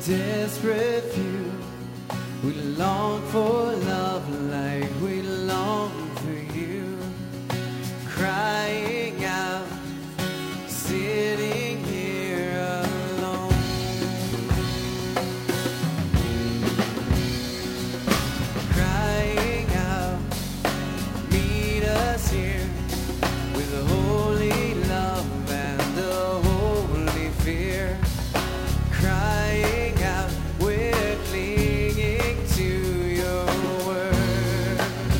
desperate few. We long for love like we long for you. Crying out, sitting here alone. Crying out, meet us here with a holy love and a holy fear. Crying out, we're clinging to your word.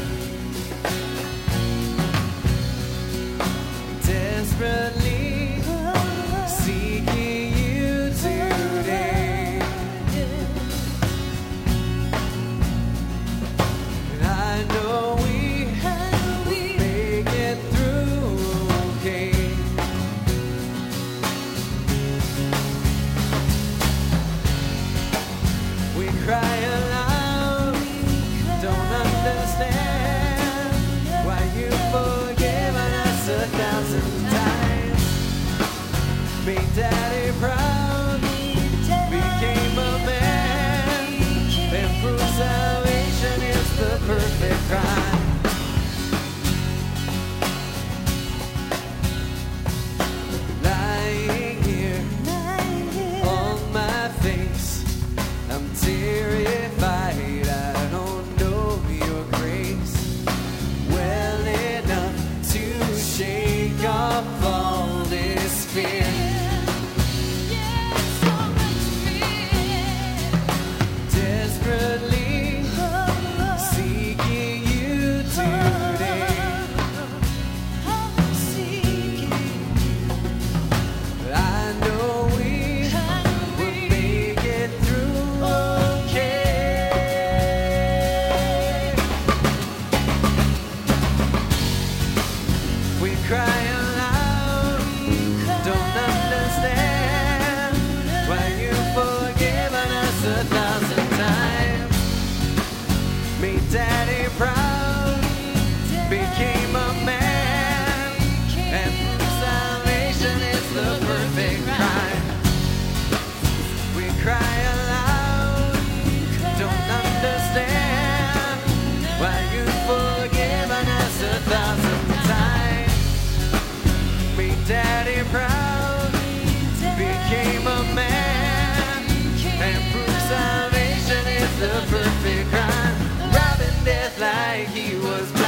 Desperately seeking you today. And I know we will make it through okay. We cry aloud, don't understand why you've forgiven us 1,000 times. Made Daddy proud, became a man, and proved salvation is the perfect crime. Lying here on my face, I'm terrified, I don't know your grace well enough to shake off all this fear. Desperately seeking you today. I know we will make it through okay. We cry aloud, don't understand why you've forgiven us 1,000 times. Made Daddy proud, became a man, and proved salvation is the perfect crime. We cry aloud, don't understand why you've forgiven us 1,000 times. Made Daddy proud, became a man, and proved salvation is the perfect crime. Robbing death like he was